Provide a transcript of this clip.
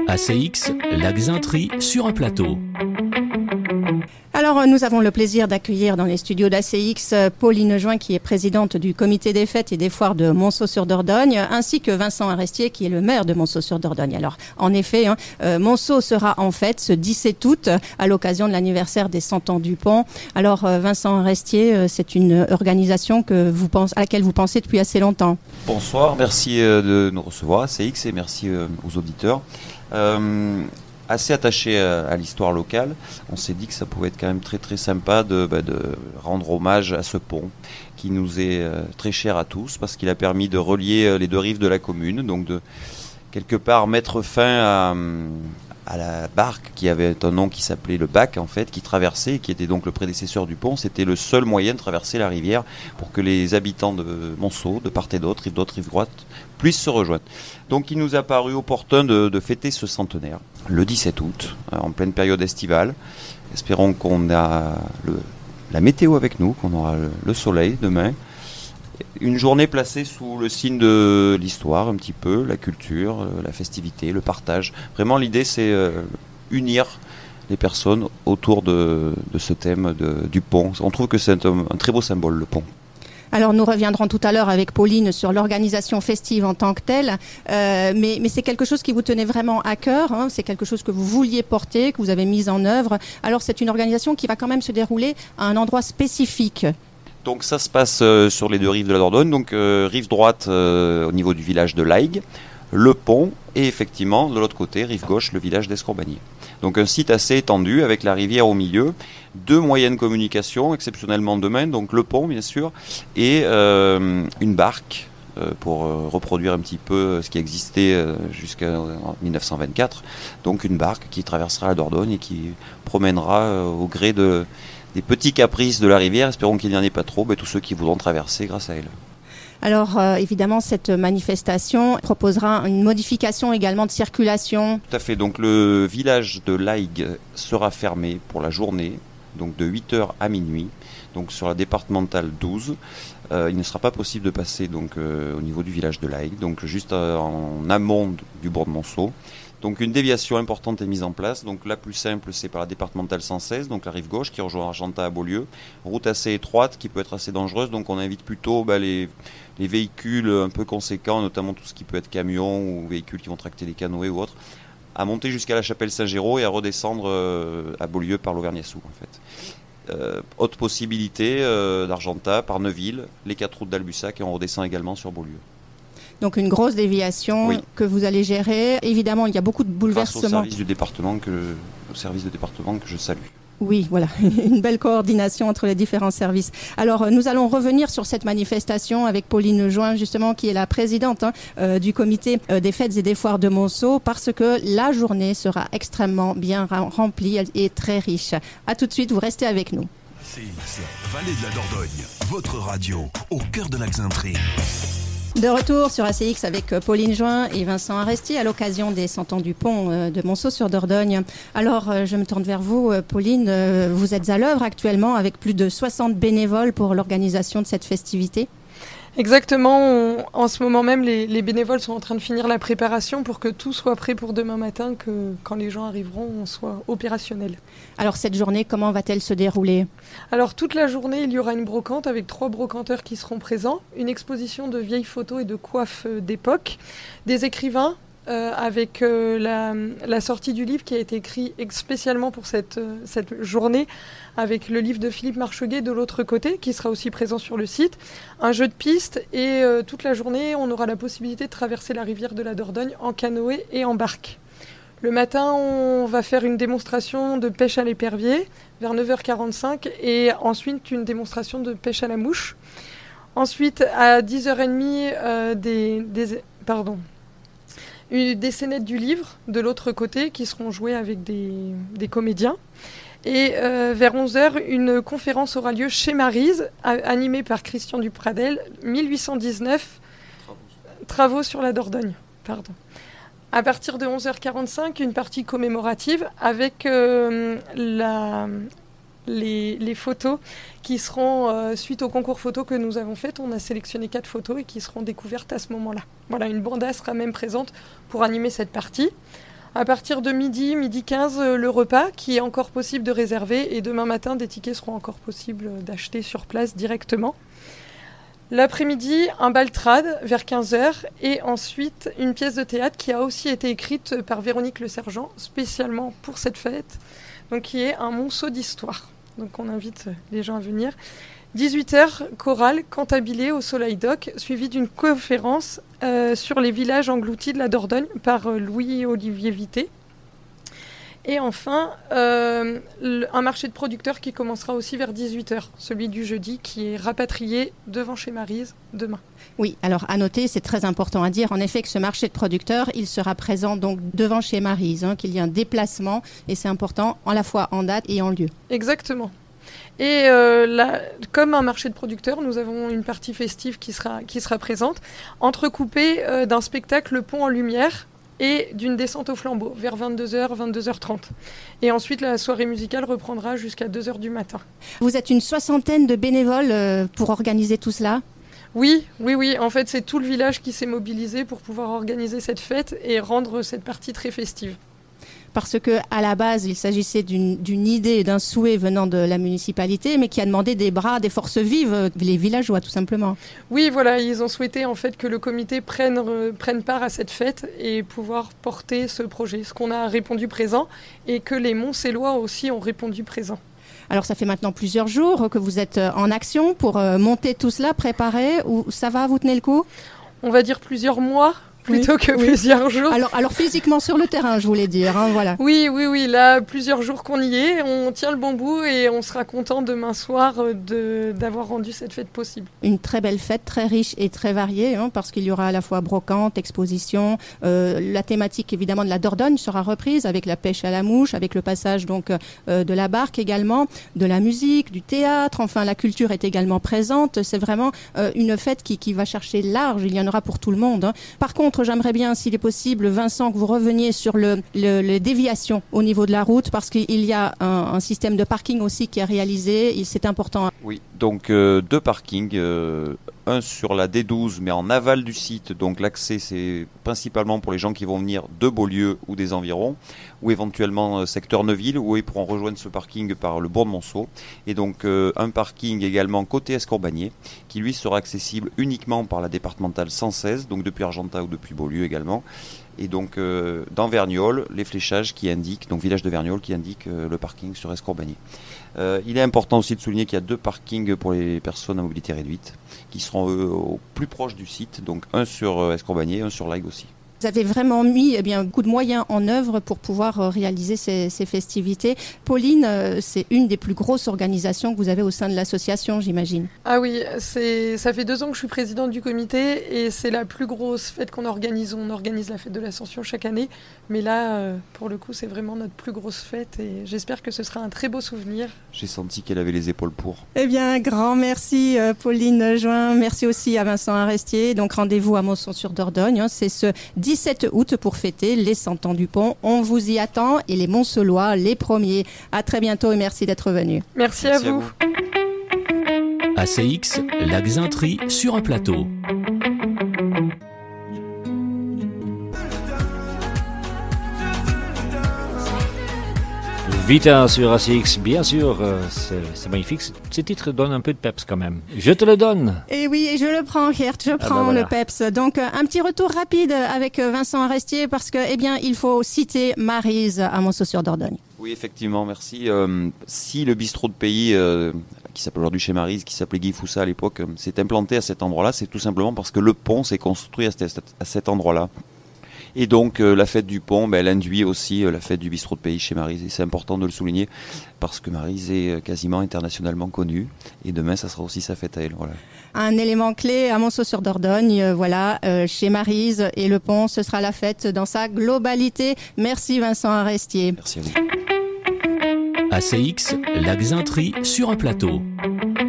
ACX, la Xainterie sur un plateau. Alors, nous avons le plaisir d'accueillir dans les studios d'ACX Pauline Join, qui est présidente du comité des fêtes et des foires de Monceau-sur-Dordogne, ainsi que Vincent Arestier, qui est le maire de Monceau-sur-Dordogne. Alors, en effet, Monceau sera en fête ce 17 août, à l'occasion de l'anniversaire des 100 ans du pont. Alors, Vincent Arestier, c'est une organisation à laquelle vous pensez depuis assez longtemps. Bonsoir, merci de nous recevoir, ACX, et merci aux auditeurs. Assez attaché à l'histoire locale, on s'est dit que ça pouvait être quand même très très sympa de rendre hommage à ce pont qui nous est très cher à tous parce qu'il a permis de relier les deux rives de la commune, donc de quelque part mettre fin à la barque qui avait un nom qui s'appelait le Bac en fait, qui traversait et qui était donc le prédécesseur du pont. C'était le seul moyen de traverser la rivière pour que les habitants de Monceau, de part et d'autre, rive droite, puissent se rejoindre. Donc il nous a paru opportun de fêter ce centenaire le 17 août, en pleine période estivale. Espérons qu'on a la météo avec nous, qu'on aura le soleil demain. Une journée placée sous le signe de l'histoire un petit peu, la culture, la festivité, le partage. Vraiment l'idée c'est unir les personnes autour de ce thème du pont. On trouve que c'est un très beau symbole, le pont. Alors nous reviendrons tout à l'heure avec Pauline sur l'organisation festive en tant que telle, mais c'est quelque chose qui vous tenait vraiment à cœur, hein, c'est quelque chose que vous vouliez porter, que vous avez mis en œuvre. Alors c'est une organisation qui va quand même se dérouler à un endroit spécifique. Donc ça se passe sur les deux rives de la Dordogne, donc rive droite au niveau du village de Laïgue, le pont, et effectivement de l'autre côté, rive gauche, le village d'Escorbagnier. Donc un site assez étendu avec la rivière au milieu, deux moyens de communication exceptionnellement demain, donc le pont bien sûr, et une barque pour reproduire un petit peu ce qui existait jusqu'en 1924. Donc une barque qui traversera la Dordogne et qui promènera au gré des petits caprices de la rivière. Espérons qu'il n'y en ait pas trop, tous ceux qui voudront traverser grâce à elle. Alors évidemment cette manifestation proposera une modification également de circulation. Tout à fait, donc le village de Laïgue sera fermé pour la journée, donc de 8h à minuit, donc sur la départementale 12. Il ne sera pas possible de passer donc, au niveau du village de Laïgue, donc juste en amont du bourg de Monceau. Donc une déviation importante est mise en place. Donc la plus simple, c'est par la départementale 116, donc la rive gauche qui rejoint Argentat à Beaulieu. Route assez étroite qui peut être assez dangereuse, donc on invite plutôt les véhicules un peu conséquents, notamment tout ce qui peut être camion ou véhicules qui vont tracter les canoës ou autres, à monter jusqu'à la chapelle Saint-Géraud et à redescendre à Beaulieu par l'Auvergnat-Sous en fait. Autre possibilité d'Argentat par Neuville, les 4 routes d'Albussac, et on redescend également sur Beaulieu. Donc une grosse déviation que vous allez gérer. Évidemment, il y a beaucoup de bouleversements. Grâce au service de département que je salue. Oui, voilà, une belle coordination entre les différents services. Alors, nous allons revenir sur cette manifestation avec Pauline Join, justement, qui est la présidente du comité des fêtes et des foires de Monceau, parce que la journée sera extrêmement bien remplie et très riche. À tout de suite, vous restez avec nous. ACX, Vallée de la Dordogne, votre radio, au cœur de la Xainterie. De retour sur ACX avec Pauline Join et Vincent Arestier à l'occasion des 100 ans du pont de Monceau-sur-Dordogne. Alors, je me tourne vers vous, Pauline. Vous êtes à l'œuvre actuellement avec plus de 60 bénévoles pour l'organisation de cette festivité. Exactement. En ce moment même, les bénévoles sont en train de finir la préparation pour que tout soit prêt pour demain matin, que quand les gens arriveront, on soit opérationnel. Alors, cette journée, comment va-t-elle se dérouler ? Alors, toute la journée, il y aura une brocante avec 3 brocanteurs qui seront présents, une exposition de vieilles photos et de coiffes d'époque, des écrivains, avec la sortie du livre qui a été écrit spécialement pour cette journée, avec le livre de Philippe Marcheguet de l'autre côté, qui sera aussi présent sur le site, un jeu de piste, et toute la journée, on aura la possibilité de traverser la rivière de la Dordogne en canoë et en barque. Le matin, on va faire une démonstration de pêche à l'épervier vers 9h45 et ensuite une démonstration de pêche à la mouche. Ensuite, à 10h30, des scénettes du livre de l'autre côté qui seront jouées avec des comédiens. Et vers 11h, une conférence aura lieu chez Maryse, animée par Christian Dupradel, 1819, Travaux sur la Dordogne. Pardon. À partir de 11h45, une partie commémorative avec les photos qui seront, suite au concours photo que nous avons fait, on a sélectionné 4 photos et qui seront découvertes à ce moment-là. Voilà, une banda sera même présente pour animer cette partie. À partir de midi 15, le repas qui est encore possible de réserver. Et demain matin, des tickets seront encore possibles d'acheter sur place directement. L'après-midi, un bal trad vers 15h. Et ensuite, une pièce de théâtre qui a aussi été écrite par Véronique Le Sergent, spécialement pour cette fête. Donc qui est un monceau d'histoire. Donc on invite les gens à venir. 18h, chorale, cantabilé au Soleil d'Oc, suivi d'une conférence sur les villages engloutis de la Dordogne par Louis-Olivier Vité. Et enfin, un marché de producteurs qui commencera aussi vers 18h, celui du jeudi qui est rapatrié devant chez Maryse demain. Oui, alors à noter, c'est très important à dire, en effet, que ce marché de producteurs, il sera présent donc devant chez Maryse, qu'il y a un déplacement, et c'est important à la fois en date et en lieu. Exactement. Et comme un marché de producteurs, nous avons une partie festive qui sera présente, entrecoupée d'un spectacle Le Pont en Lumière et d'une descente au flambeau vers 22h, 22h30. Et ensuite, la soirée musicale reprendra jusqu'à 2h du matin. Vous êtes une 60aine de bénévoles pour organiser tout cela ? Oui. En fait, c'est tout le village qui s'est mobilisé pour pouvoir organiser cette fête et rendre cette partie très festive. Parce qu'à la base, il s'agissait d'une idée et d'un souhait venant de la municipalité, mais qui a demandé des bras, des forces vives, les villageois tout simplement. Oui, voilà, ils ont souhaité en fait que le comité prenne part à cette fête et pouvoir porter ce projet. Ce qu'on a répondu présent et que les Montcellois aussi ont répondu présent. Alors ça fait maintenant plusieurs jours que vous êtes en action pour monter tout cela, préparer, ou ça va, vous tenez le coup ? On va dire plusieurs mois. Plutôt que plusieurs jours. Alors physiquement sur le terrain, je voulais dire, voilà. Oui, là, plusieurs jours qu'on y est, on tient le bon bout et on sera content demain soir d'avoir rendu cette fête possible. Une très belle fête, très riche et très variée, parce qu'il y aura à la fois brocante, exposition, la thématique évidemment de la Dordogne sera reprise avec la pêche à la mouche, avec le passage donc de la barque également, de la musique, du théâtre, enfin la culture est également présente. C'est vraiment une fête qui va chercher large, il y en aura pour tout le monde. Par contre, j'aimerais bien, s'il est possible, Vincent, que vous reveniez sur les déviations au niveau de la route, parce qu'il y a un système de parking aussi qui est réalisé, et c'est important. Oui, donc 2 parkings, un sur la D12, mais en aval du site, donc l'accès c'est principalement pour les gens qui vont venir de Beaulieu ou des environs, ou éventuellement secteur Neuville, où ils pourront rejoindre ce parking par le bourg de Monceau. Et donc un parking également côté Escorbagné, qui lui sera accessible uniquement par la départementale 116, donc depuis Argentat ou depuis Beaulieu également. Et donc dans Verniolle, les fléchages qui indiquent, donc village de Verniolle qui indique le parking sur Escorbagné. Il est important aussi de souligner qu'il y a 2 parkings pour les personnes à mobilité réduite, qui seront au plus proche du site, donc un sur Escorbagné, un sur Laïgue aussi. Vous avez vraiment mis beaucoup de moyens en œuvre pour pouvoir réaliser ces festivités. Pauline, c'est une des plus grosses organisations que vous avez au sein de l'association, j'imagine. Ah oui, ça fait 2 ans que je suis présidente du comité et c'est la plus grosse fête qu'on organise. On organise la fête de l'Ascension chaque année, mais là, pour le coup, c'est vraiment notre plus grosse fête et j'espère que ce sera un très beau souvenir. J'ai senti qu'elle avait les épaules pour. Eh bien, grand merci Pauline Join, merci aussi à Vincent Arestier. Donc rendez-vous à Monceau-sur-Dordogne, c'est ce 17 août pour fêter les 100 ans du pont. On vous y attend et les Moncelois les premiers. À très bientôt et merci d'être venu. Merci à vous. ACX, la Xainterie sur un plateau. Vita sur ACX, bien sûr, c'est magnifique. Ce titre donne un peu de peps quand même. Je te le donne. Et oui, et je le prends, Gert, je prends voilà. le peps. Donc, un petit retour rapide avec Vincent Arestier parce que, il faut citer Maryse à Monceau-sur-Dordogne. Oui, effectivement, merci. Si le bistrot de pays, qui s'appelle aujourd'hui chez Maryse, qui s'appelait Guy Foussa à l'époque, s'est implanté à cet endroit-là, c'est tout simplement parce que le pont s'est construit à cet endroit-là. Et donc la fête du pont, elle induit aussi la fête du bistrot de pays chez Maryse. Et c'est important de le souligner parce que Maryse est quasiment internationalement connue. Et demain, ça sera aussi sa fête à elle. Voilà. Un élément clé à Monceau-sur-Dordogne, chez Maryse. Et le pont, ce sera la fête dans sa globalité. Merci Vincent Arestier. Merci à vous. ACX, la Xainterie sur un plateau.